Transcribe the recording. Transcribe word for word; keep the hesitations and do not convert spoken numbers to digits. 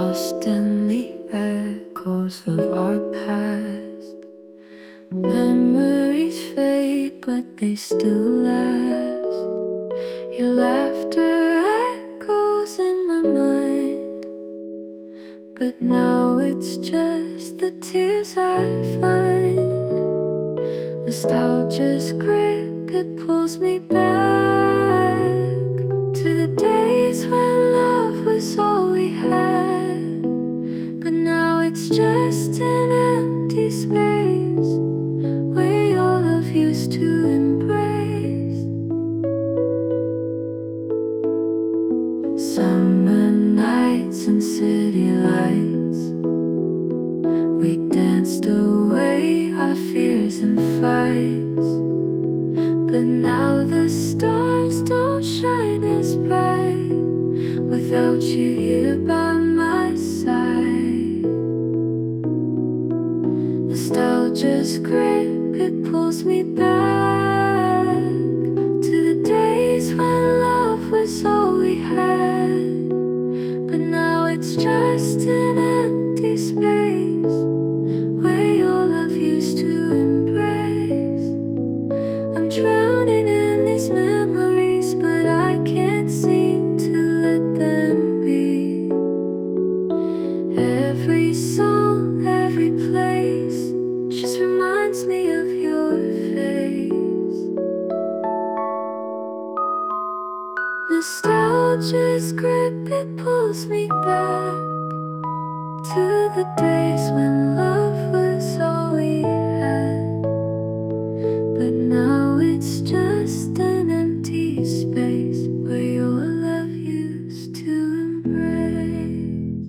lost in the echoes of our past. Memories fade, but they still last. Your laughter echoes in my mind, but now it's just the tears I find. Nostalgia's grip, it pulls me back to the days when love was all we had. But now it's just an empty space where your love used to embrace. Summer nights and city lights, we danced away our fears and fights. But now the stars don't shine as bright without you here by my side. Nostalgia's grip, it pulls me back to the days when love was all we had. But now it's just an empty space where your love used to embrace. I'm drowning in these memories, but I can't seem to let them be. Every song, every place just reminds me of your face. Nostalgia's grip, it pulls me back to the days when love was all we had.